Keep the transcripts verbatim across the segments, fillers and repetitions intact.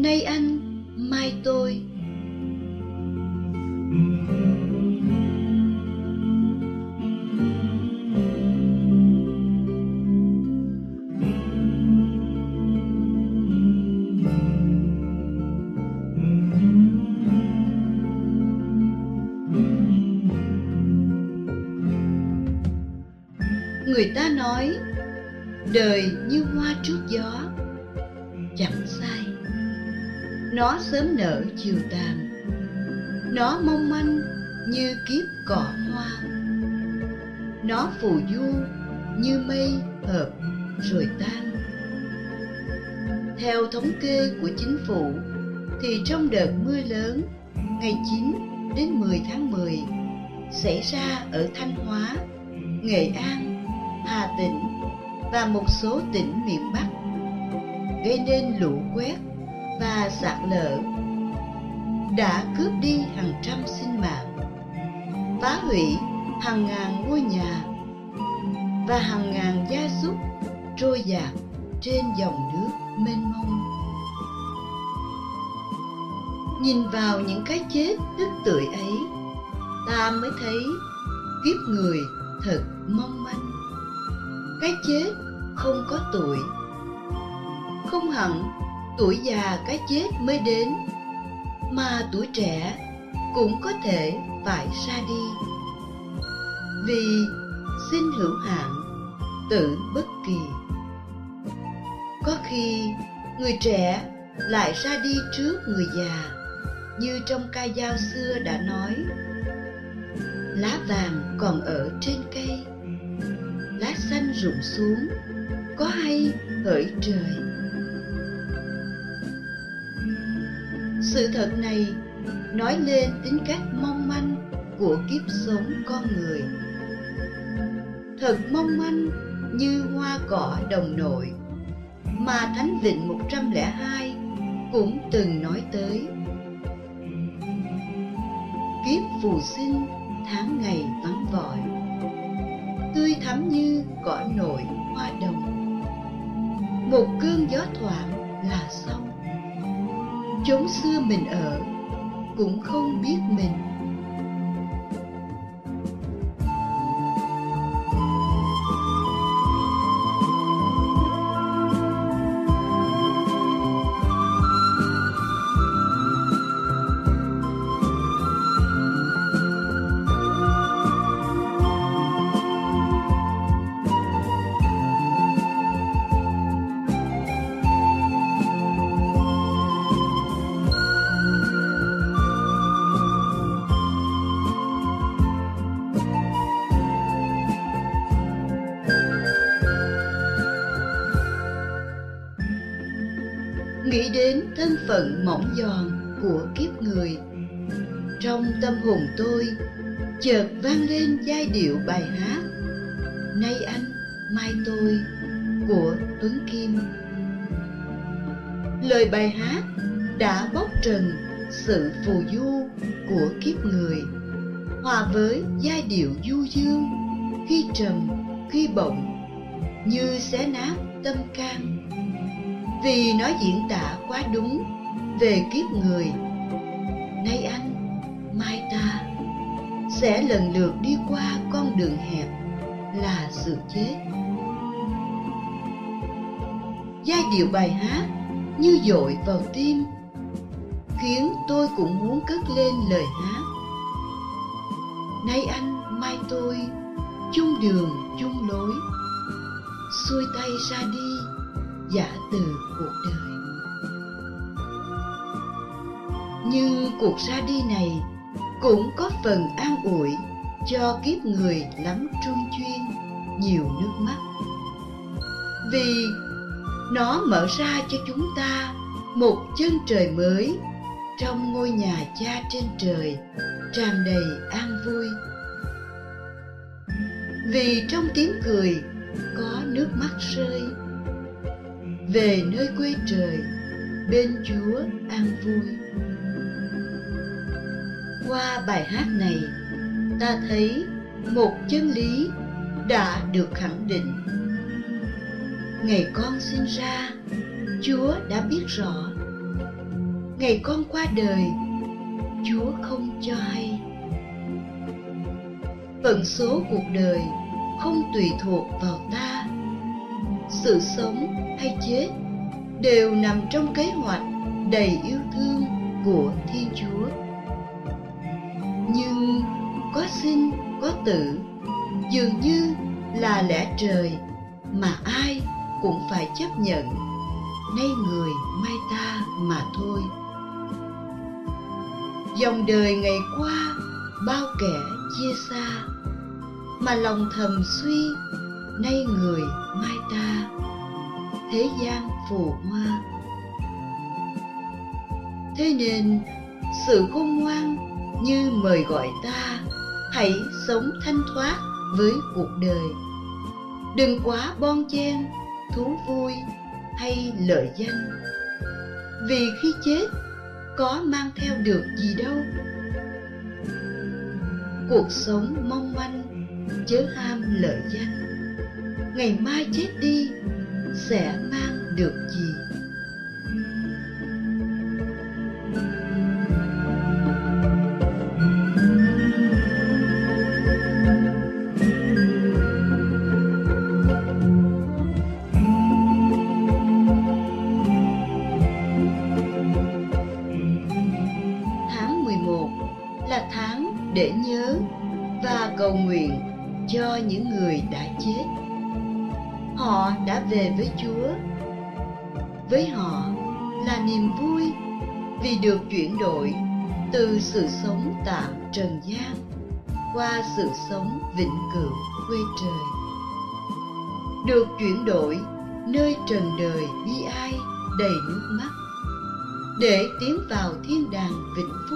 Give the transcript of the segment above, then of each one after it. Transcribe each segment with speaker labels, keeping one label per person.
Speaker 1: nay anh, mai tôi. Người ta nói đời như hoa trước gió, chẳng sai. Nó sớm nở chiều tàn, nó mong manh như kiếp cỏ hoa. Nó phù du như mây hợp rồi tan. Theo thống kê của chính phủ thì trong đợt mưa lớn ngày chín đến mười tháng mười xảy ra ở Thanh Hóa, Nghệ An, Hà Tĩnh và một số tỉnh miền Bắc, gây nên lũ quét và sạt lở, đã cướp đi hàng trăm sinh mạng, phá hủy hàng ngàn ngôi nhà và hàng ngàn gia súc trôi dạt trên dòng nước mênh mông. Nhìn vào những cái chết tức tưởi ấy, ta mới thấy kiếp người thật mong manh. Cái chết không có tuổi, không hẳn tuổi già cái chết mới đến, mà tuổi trẻ cũng có thể phải ra đi. Vì sinh hữu hạn, tử bất kỳ. Có khi người trẻ lại ra đi trước người già, như trong ca dao xưa đã nói: lá vàng còn ở trên cây, lá xanh rụng xuống, có hay hỡi trời. Sự thật này nói lên tính cách mong manh của kiếp sống con người. Thật mong manh như hoa cỏ đồng nội mà Thánh Vịnh một trăm lẻ hai cũng từng nói tới. Kiếp phù sinh tháng ngày vắng vỏi, tươi thắm như cỏ nội hoa đồng. Một cơn gió thoảng là xong, chốn xưa mình ở cũng không biết mình. Nghĩ đến thân phận mỏng giòn của kiếp người, trong tâm hồn tôi chợt vang lên giai điệu bài hát Nay anh, mai tôi của Tuấn Kim. Lời bài hát đã bóc trần sự phù du của kiếp người, hòa với giai điệu du dương, khi trầm khi bổng, như xé nát tâm can. Vì nó diễn tả quá đúng về kiếp người. Nay anh, mai ta sẽ lần lượt đi qua con đường hẹp là sự chết. Giai điệu bài hát như dội vào tim, khiến tôi cũng muốn cất lên lời hát. Nay anh, mai tôi, chung đường chung lối, xuôi tay ra đi giả từ cuộc đời. Nhưng cuộc ra đi này cũng có phần an ủi cho kiếp người lắm trung chuyên, nhiều nước mắt. Vì nó mở ra cho chúng ta một chân trời mới trong ngôi nhà cha trên trời, tràn đầy an vui. Vì trong tiếng cười có nước mắt rơi, về nơi quê trời bên Chúa an vui. Qua bài hát này, ta thấy một chân lý đã được khẳng định. Ngày con sinh ra, Chúa đã biết rõ. ngày con qua đời, Chúa không cho hay. Phận số cuộc đời không tùy thuộc vào ta. Sự sống hay chết đều nằm trong kế hoạch đầy yêu thương của Thiên Chúa. Nhưng có sinh có tử dường như là lẽ trời mà ai cũng phải chấp nhận, nay người mai ta mà thôi. Dòng đời ngày qua bao kẻ chia xa, mà lòng thầm suy, nay người mai ta, thế gian phù hoa. Thế nên sự khôn ngoan như mời gọi ta hãy sống thanh thoát với cuộc đời. Đừng quá bon chen thú vui hay lợi danh, vì khi chết có mang theo được gì đâu. Cuộc sống mong manh chớ ham lợi danh, ngày mai chết đi sẽ mang được gì. Tháng mười một là tháng để nhớ và cầu nguyện cho những người đã chết. Họ đã về với Chúa. Với họ là niềm vui vì được chuyển đổi từ sự sống tạm trần gian qua sự sống vĩnh cửu quê trời. Được chuyển đổi nơi trần đời bi ai đầy nước mắt, để tiến vào thiên đàng vĩnh phúc.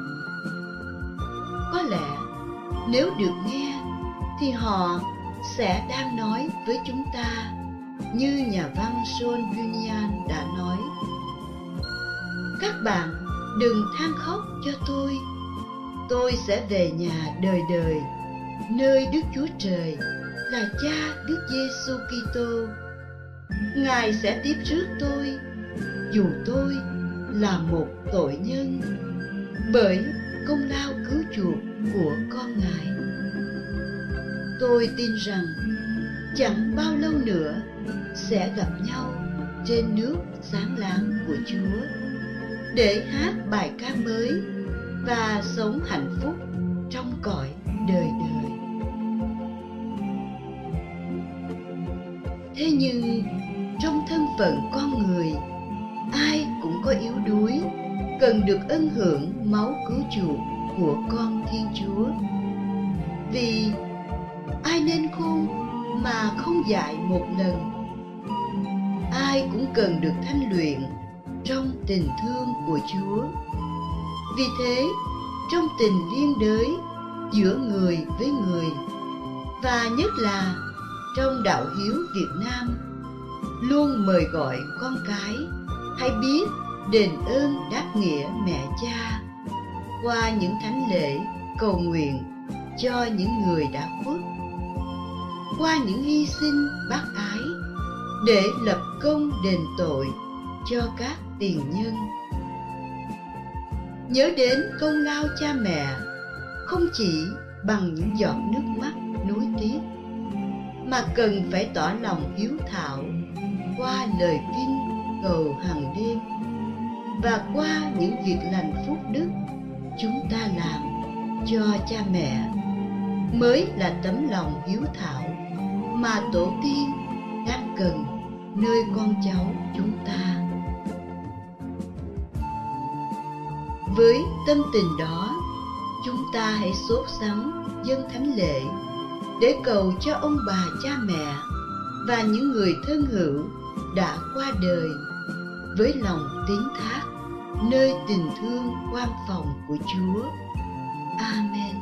Speaker 1: Có lẽ nếu được nghe thì họ sẽ đang nói với chúng ta như nhà văn John Bunyan đã nói: các bạn đừng than khóc cho tôi, tôi sẽ về nhà đời đời, nơi Đức Chúa Trời là Cha Đức Giêsu Kitô. Ngài sẽ tiếp rước tôi, dù tôi là một tội nhân, bởi công lao cứu chuộc của con Ngài. Tôi tin rằng chẳng bao lâu nữa sẽ gặp nhau trên nước sáng láng của Chúa, để hát bài ca mới và sống hạnh phúc trong cõi đời đời. Thế nhưng trong thân phận con người, ai cũng có yếu đuối, cần được ân hưởng máu cứu chuộc của con Thiên Chúa. Vì ai nên khôn mà không dạy một lần? Ai cũng cần được thanh luyện trong tình thương của Chúa. Vì thế, trong tình liên đới giữa người với người, và nhất là trong đạo hiếu Việt Nam, luôn mời gọi con cái hãy biết đền ơn đáp nghĩa mẹ cha qua những thánh lễ cầu nguyện cho những người đã khuất, qua những hy sinh bác ái để lập công đền tội cho các tiền nhân. Nhớ đến công lao cha mẹ không chỉ bằng những giọt nước mắt nuối tiếc, mà cần phải tỏ lòng hiếu thảo qua lời kinh cầu hàng đêm, và qua những việc lành phúc đức chúng ta làm cho cha mẹ, mới là tấm lòng hiếu thảo mà tổ tiên đang cần nơi con cháu chúng ta. Với tâm tình đó, chúng ta hãy sốt sắng dâng thánh lễ để cầu cho ông bà cha mẹ và những người thân hữu đã qua đời, với lòng tín thác nơi tình thương quan phòng của Chúa. Amen.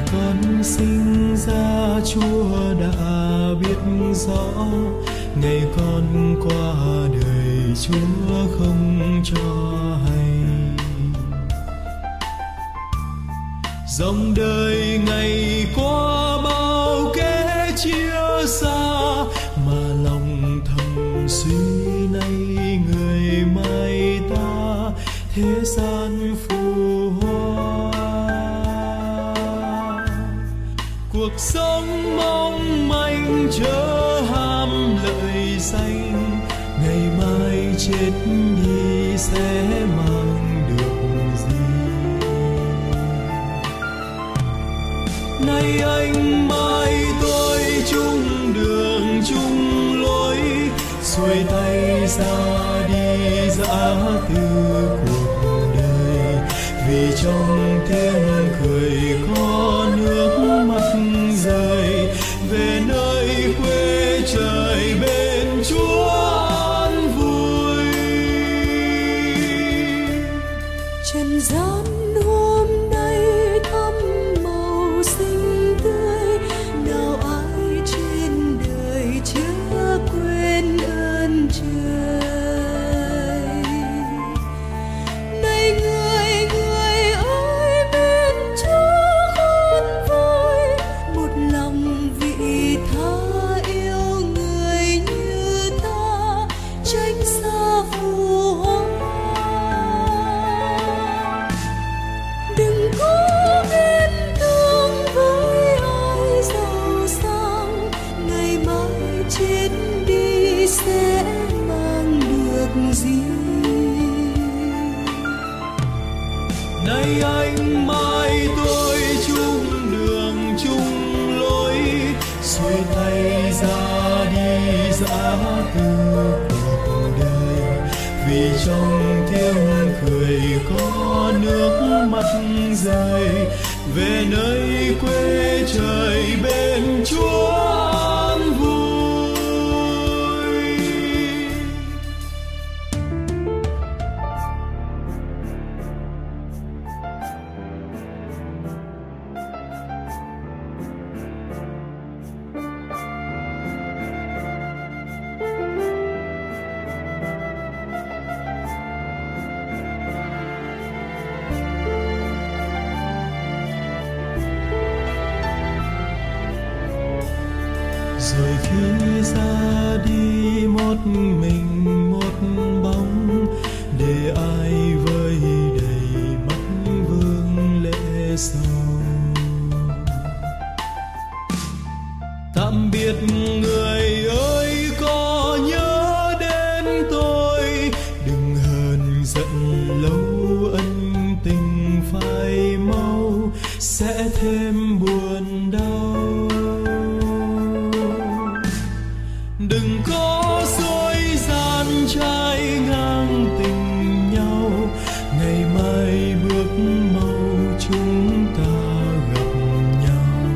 Speaker 2: con sinh ra Chúa đã biết rõ, ngày con qua đời Chúa không cho hay. Dòng đời ngày qua bao kẻ chia xa, mà lòng thầm suy nay người mai ta thế gian phù hoa. Cuộc sống mong manh chớ ham lợi danh, ngày mai chết đi sẽ mang được gì. Nay anh mai tôi chung đường chung lối, xuôi tay ra đi dã từ cuộc đời, vì trong tiếng cười có nước mắt rơi, về nơi quê trời bên Chúa an vui.
Speaker 3: Trần gian hôm nay thắm màu xinh tươi, nào ai trên đời chưa quên ơn trời. Này người người ơi, bên Chúa khôn vơi, một lòng vị tha yêu người như ta, tránh xa phù hoa. Đừng có ghen tương với ai giàu sang, ngày mai chết đi sẽ mang được gì.
Speaker 2: Nay anh mai tôi chung đường chung lối, xuôi tay ra đi dã từ cuộc đời, vì trong tiếng cười có nước mắt rơi, về nơi quê trời bên Chúa an vui. Rồi khi ra đi một mình một bóng, để ai vơi đầy mắt vương lệ sầu. Tạm biệt người ơi, có nhớ đến tôi, đừng hờn giận lâu, ân tình phai mau sẽ thêm buồn đau. Đừng có dối gian trái ngang tình nhau, ngày mai bước mau chúng ta gặp nhau.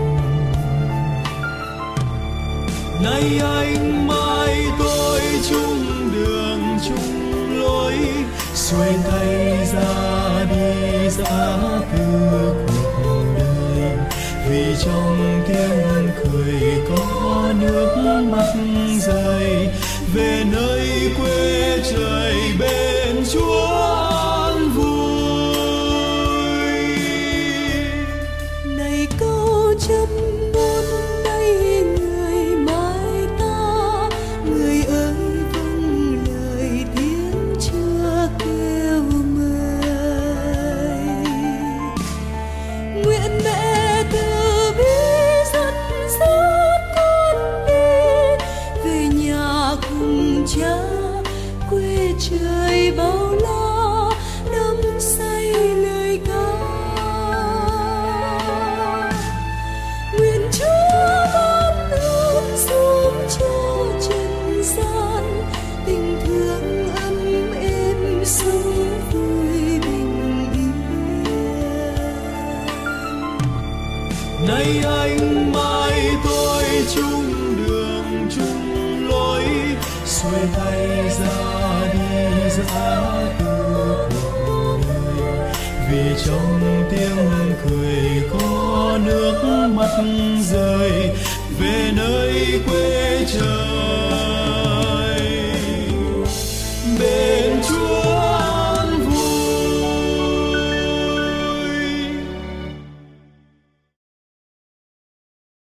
Speaker 2: Nay anh mai tôi chung đường chung lối, xuôi tay ra đi dã từ cuộc đời, vì trong tiếng cười có nước mắt rơi, về nơi quê trời bên Chúa an vui.
Speaker 3: Này câu châm ngôn đây người mai ta, người ơi vâng lời tiếng Chúa kêu mời. Nguyện mẹ từ bi dẫn dắt con đi, về nhà cùng cha quê trời bao la, đắm say lời ca. Nguyện Chúa ban ơn giúp cho trần gian, tình thương ấm êm sống vui bình yên.
Speaker 2: Nay anh mai tôi chung đường chung lối, xuôi tay ra đi dã từ cuộc đời, vì trong tiếng cười có mắt rời về nơi quê trời.